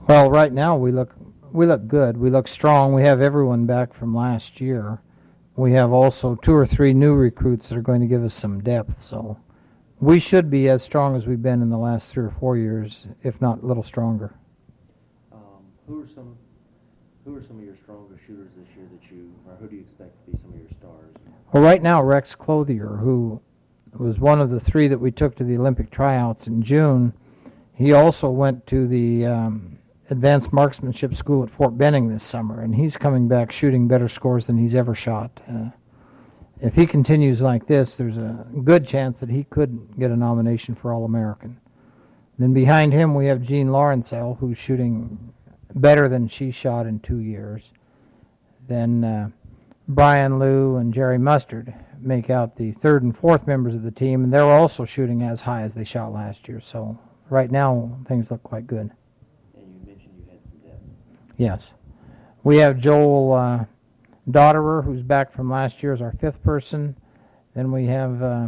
Well, right now we look good. We look strong. We have everyone back from last year. We have also 2 or 3 new recruits that are going to give us some depth. So we should be as strong as we've been in the last 3 or 4 years, if not a little stronger. Who are some of your stronger shooters this year or who do you expect to be some of your stars? Well, right now Rex Clothier, who was one of the 3 that we took to the Olympic tryouts in June, he also went to the Advanced Marksmanship School at Fort Benning this summer, and he's coming back shooting better scores than he's ever shot. If he continues like this, there's a good chance that he could get a nomination for All-American. Then behind him we have Jean Lawrencell, who's shooting better than she shot in 2 years. Then Brian Liu and Jerry Mustard make out the 3rd and 4th members of the team, and they're also shooting as high as they shot last year. So right now things look quite good. And you mentioned you had some depth. Yes. We have Joel Dotterer, who's back from last year as our 5th person. Then we have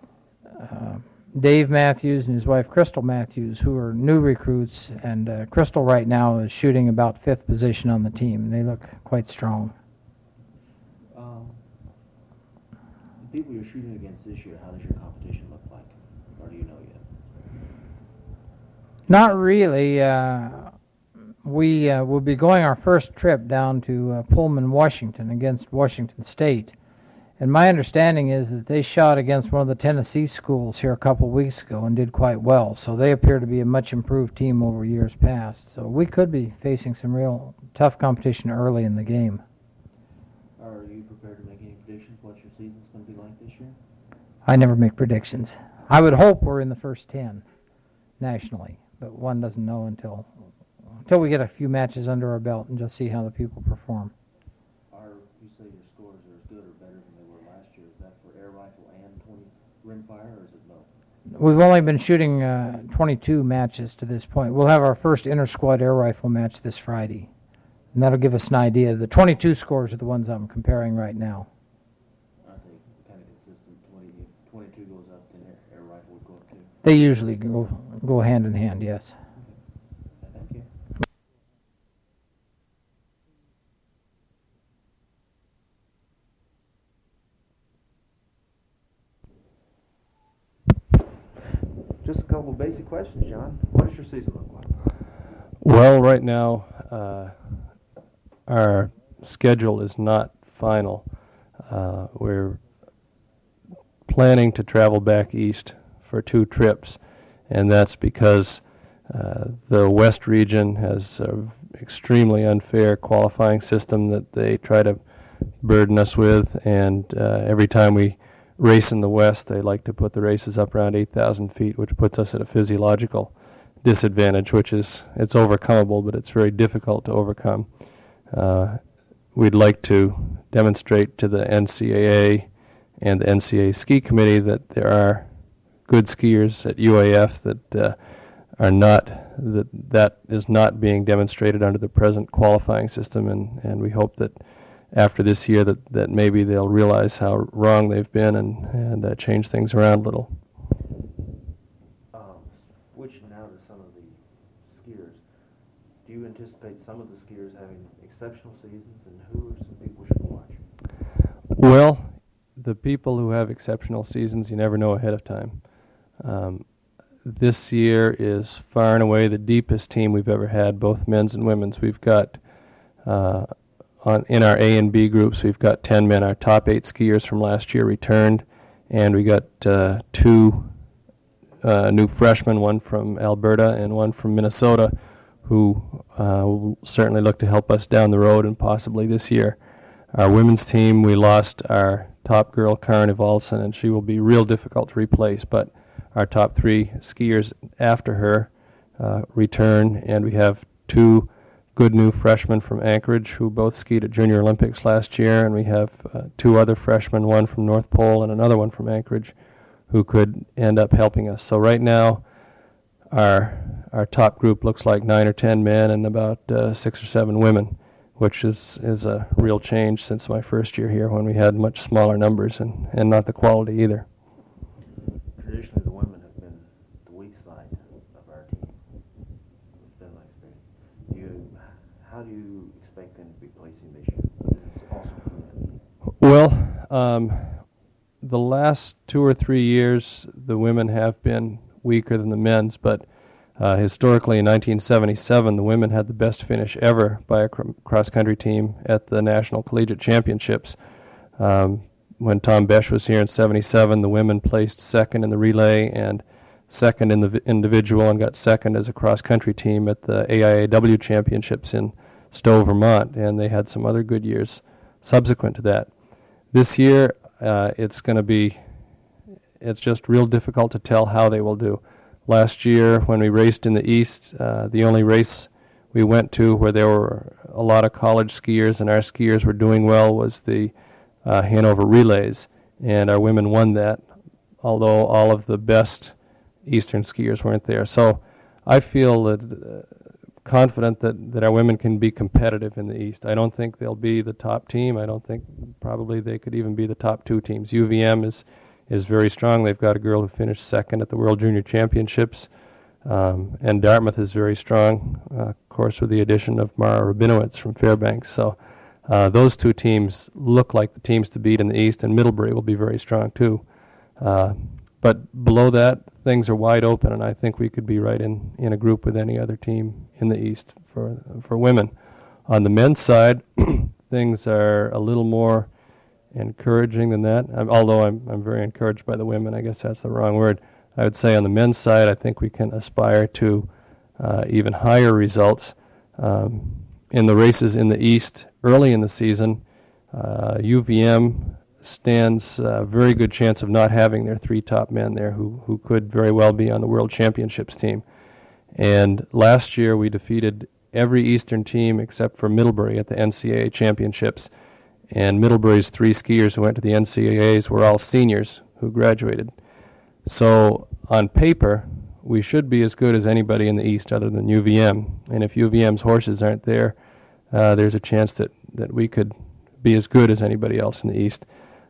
Dave Matthews and his wife Crystal Matthews, who are new recruits, and Crystal right now is shooting about 5th position on the team. They look quite strong. The people you're shooting against this year, how does your competition look like? Or do you know yet? Not really. We will be going our first trip down to Pullman, Washington, against Washington State. And my understanding is that they shot against one of the Tennessee schools here a couple weeks ago and did quite well. So they appear to be a much improved team over years past. So we could be facing some real tough competition early in the game. Are you prepared to make any predictions what your season's going to be like this year? I never make predictions. I would hope we're in the first 10 nationally, but one doesn't know until we get a few matches under our belt and just see how the people perform. You say your scores are as good or better than they were last year. Is that for air rifle and 20 rimfire, or is it both? We've only been shooting 22 matches to this point. We'll have our first inter-squad air rifle match this Friday, and that'll give us an idea. The 22 scores are the ones I'm comparing right now. I think kind of consistent. 22 goes up, then air rifle would go up too. They usually go hand in hand, yes. Thank you. Just a couple of basic questions, John. What does your season look like? Well, right now, our schedule is not final. We're planning to travel back east for 2 trips, and that's because the West region has an extremely unfair qualifying system that they try to burden us with, and every time we race in the West, they like to put the races up around 8,000 feet, which puts us at a physiological disadvantage, it's overcomable, but it's very difficult to overcome. We'd like to demonstrate to the NCAA and the NCAA Ski Committee that there are good skiers at UAF that is not being demonstrated under the present qualifying system, and we hope that after this year that maybe they'll realize how wrong they've been and change things around a little. Switching now to some of the skiers, do you anticipate some of the skiers having exceptional seasons, and who are some people we should watch? Well, the people who have exceptional seasons, you never know ahead of time. This year is far and away the deepest team we've ever had, both men's and women's. We've got in our A and B groups, we've got 10 men. Our top 8 skiers from last year returned, and we got 2 new freshmen, one from Alberta and one from Minnesota, who will certainly look to help us down the road and possibly this year. Our women's team, we lost our top girl, Karin Evalson, and she will be real difficult to replace, but our top 3 skiers after her return, and we have 2 good new freshmen from Anchorage who both skied at Junior Olympics last year, and we have 2 other freshmen, one from North Pole and another one from Anchorage, who could end up helping us. So right now, our top group looks like 9 or 10 men and about 6 or 7 women, which is a real change since my first year here when we had much smaller numbers and not the quality either. Traditionally, the women have been the weak side of our team. It's been my experience. do you expect them to be placing this year? It's also for men. Well, the last 2 or 3 years, the women have been weaker than the men's, but historically in 1977, the women had the best finish ever by a cross-country team at the National Collegiate Championships. When Tom Besch was here in 77, the women placed second in the relay and second in the individual and got second as a cross-country team at the AIAW Championships in Stowe, Vermont, and they had some other good years subsequent to that. This year, it's just real difficult to tell how they will do. Last year, when we raced in the East, the only race we went to where there were a lot of college skiers and our skiers were doing well was the Hanover Relays, and our women won that, although all of the best Eastern skiers weren't there. So I feel that confident that our women can be competitive in the East. I don't think they'll be the top team. I don't think probably they could even be the top 2 teams. UVM is very strong. They've got a girl who finished second at the World Junior Championships, and Dartmouth is very strong, of course, with the addition of Mara Rabinowitz from Fairbanks. So those 2 teams look like the teams to beat in the East, and Middlebury will be very strong too. But below that, things are wide open, and I think we could be right in a group with any other team in the East for women. On the men's side, things are a little more encouraging than that. Although I'm very encouraged by the women, I guess that's the wrong word. I would say on the men's side, I think we can aspire to even higher results. In the races in the East early in the season, UVM stands a very good chance of not having their 3 top men there who could very well be on the World Championships team. And last year we defeated every Eastern team except for Middlebury at the NCAA Championships. And Middlebury's 3 skiers who went to the NCAAs were all seniors who graduated. So on paper, we should be as good as anybody in the East other than UVM. And if UVM's horses aren't there, there's a chance that we could be as good as anybody else in the East.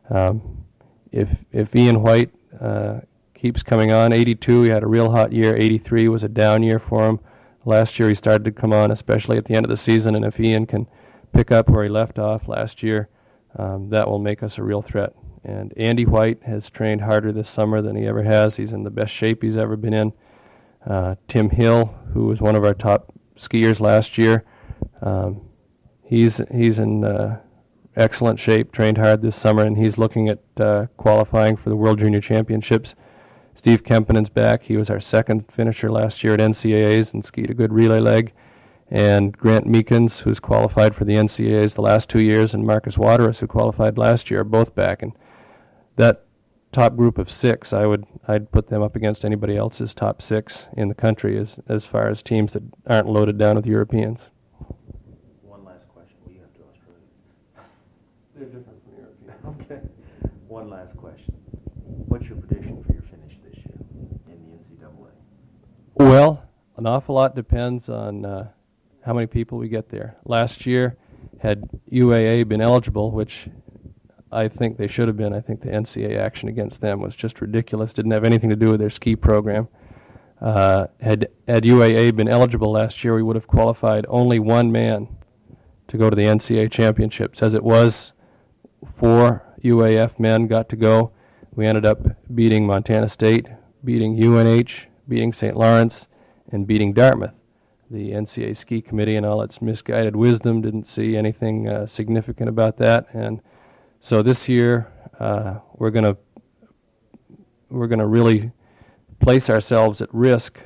If Ian White keeps coming on, 82, he had a real hot year. 83 was a down year for him. Last year he started to come on, especially at the end of the season, and if Ian can pick up where he left off last year, that will make us a real threat. And Andy White has trained harder this summer than he ever has. He's in the best shape he's ever been in. Tim Hill, who was one of our top skiers last year, he's in excellent shape, trained hard this summer, and he's looking at qualifying for the World Junior Championships. Steve Kempenen's back. He was our second finisher last year at NCAAs and skied a good relay leg. And Grant Meekins, who's qualified for the NCAAs the last 2 years, and Marcus Waterus, who qualified last year, are both back. And that top group of 6, I'd put them up against anybody else's top 6 in the country as far as teams that aren't loaded down with Europeans. One last question. Will you have to Australia? They're different from Europeans. Okay. One last question. What's your prediction for your finish this year in the NCAA? Well, an awful lot depends on how many people we get there. Last year, had UAA been eligible, which I think they should have been, I think the NCAA action against them was just ridiculous, didn't have anything to do with their ski program. Had UAA been eligible last year, we would have qualified only 1 man to go to the NCAA championships. As it was, 4 UAF men got to go. We ended up beating Montana State, beating UNH, beating St. Lawrence, and beating Dartmouth. The NCAA ski committee, in all its misguided wisdom, didn't see anything significant about that. And so this year, we're going to really place ourselves at risk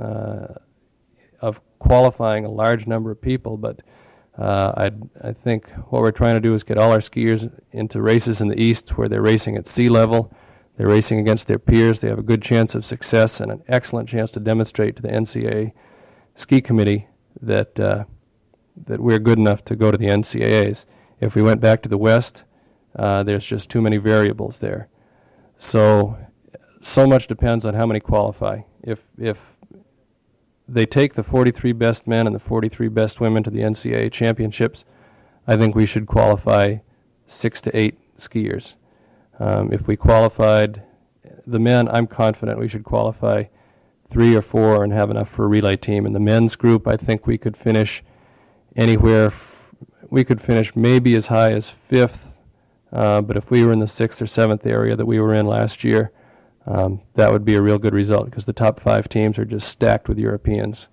of qualifying a large number of people. But I think what we're trying to do is get all our skiers into races in the East where they're racing at sea level. They're racing against their peers. They have a good chance of success and an excellent chance to demonstrate to the NCAA ski committee that we're good enough to go to the NCAAs. If we went back to the West, there's just too many variables there. So much depends on how many qualify. If they take the 43 best men and the 43 best women to the NCAA championships, I think we should qualify 6 to 8 skiers. If we qualified the men, I'm confident we should qualify 3 or 4 and have enough for a relay team. In the men's group, I think we could finish anywhere. We could finish maybe as high as 5th, but if we were in the 6th or 7th area that we were in last year, that would be a real good result because the top 5 teams are just stacked with Europeans.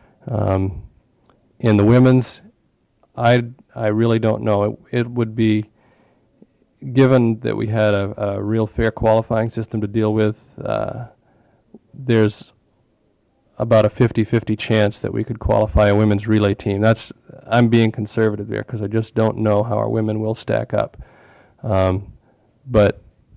In the women's, I really don't know. It would be, given that we had a real fair qualifying system to deal with, there's about a 50-50 chance that we could qualify a women's relay team. I'm being conservative there because I just don't know how our women will stack up. But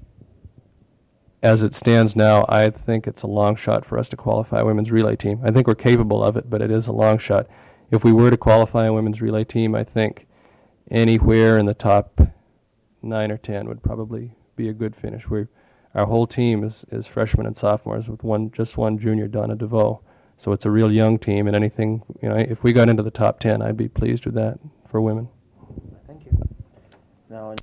as it stands now, I think it's a long shot for us to qualify a women's relay team. I think we're capable of it, but it is a long shot. If we were to qualify a women's relay team, I think anywhere in the top 9 or 10 would probably be a good finish. Our whole team is freshmen and sophomores with just one junior, Donna DeVoe. So it's a real young team, and anything, if we got into the top 10, I'd be pleased with that for women. Thank you. Now,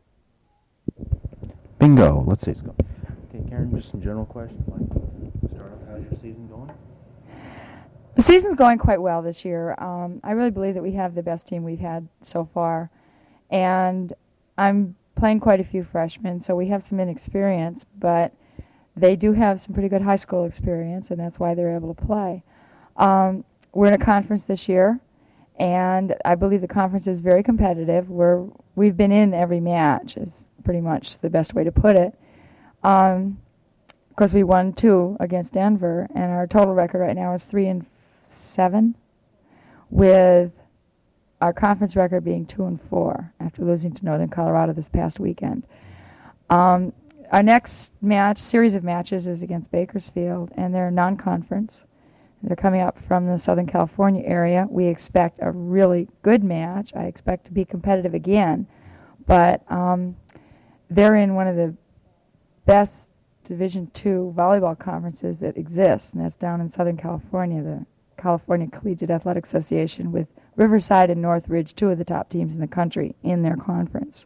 Bingo. Let's see. It's going. okay, Karen, just some general questions. Like, start off, how's your season going? The season's going quite well this year. I really believe that we have the best team we've had so far. And I'm playing quite a few freshmen, so we have some inexperience, but they do have some pretty good high school experience, and that's why they're able to play. We're in a conference this year, and I believe the conference is very competitive. We've been in every match, is pretty much the best way to put it. Of course, we won 2 against Denver, and our total record right now is 3-7, with our conference record being 2-4 after losing to Northern Colorado this past weekend. Our next series of matches is against Bakersfield, and they're non-conference. They're coming up from the Southern California area. We expect a really good match. I expect to be competitive again, but they're in one of the best Division II volleyball conferences that exist, and that's down in Southern California, the California Collegiate Athletic Association, with Riverside and Northridge, 2 of the top teams in the country in their conference.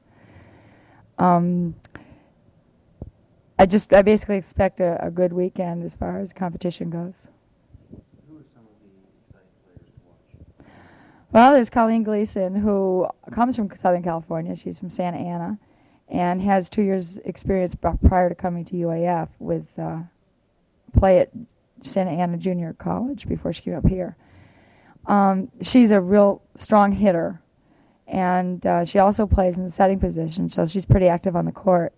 I basically expect a good weekend as far as competition goes. Who are some of the exciting players to watch? Well, there's Colleen Gleason, who comes from Southern California. She's from Santa Ana and has 2 years experience prior to coming to UAF with play at Santa Ana Junior College before she came up here. She's a real strong hitter, and she also plays in the setting position, so she's pretty active on the court.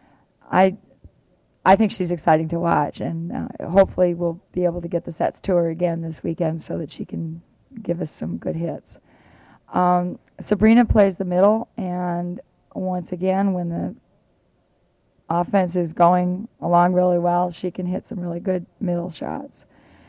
I think she's exciting to watch, and hopefully we'll be able to get the sets to her again this weekend so that she can give us some good hits. Sabrina plays the middle, and once again, when the offense is going along really well, she can hit some really good middle shots.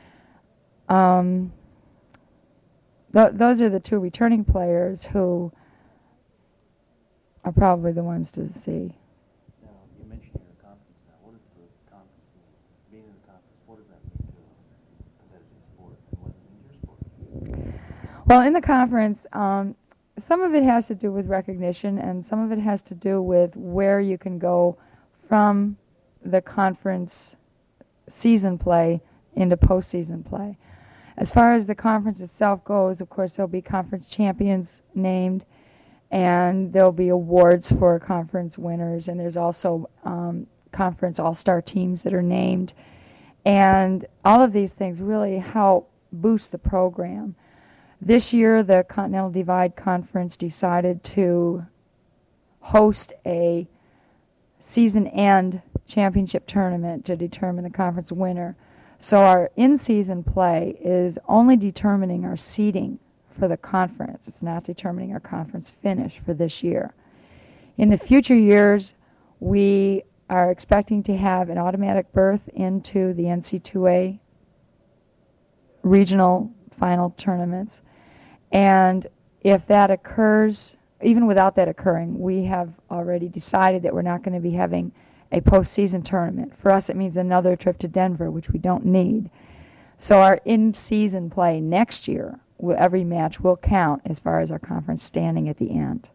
Those are the 2 returning players who are probably the ones to see. Now, you mentioned you're in a conference now. What does the conference mean? Being in the conference, what does that mean to a competitive sport? And what does it mean to your sport? Well, in the conference, some of it has to do with recognition, and some of it has to do with where you can go from the conference season play into postseason play. As far as the conference itself goes, of course, there'll be conference champions named, and there'll be awards for conference winners, and there's also conference all-star teams that are named. And all of these things really help boost the program. This year, the Continental Divide Conference decided to host a season-end championship tournament to determine the conference winner. So our in-season play is only determining our seeding for the conference. It's not determining our conference finish for this year. In the future years, we are expecting to have an automatic berth into the NC2A regional final tournaments. And if that occurs, even without that occurring, we have already decided that we're not going to be having a postseason tournament. For us, it means another trip to Denver, which we don't need. So our in-season play next year, every match will count as far as our conference standing at the end.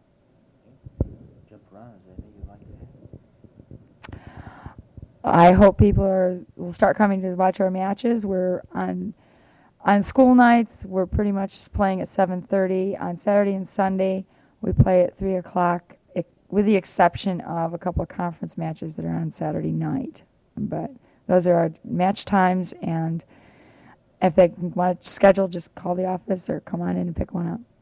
Jump around. Is there anything you'd like to add? I hope people will start coming to watch our matches. We're on On school nights, we're pretty much playing at 7:30. On Saturday and Sunday, we play at 3 o'clock, with the exception of a couple of conference matches that are on Saturday night. But those are our match times, and if they want to schedule, just call the office or come on in and pick one up.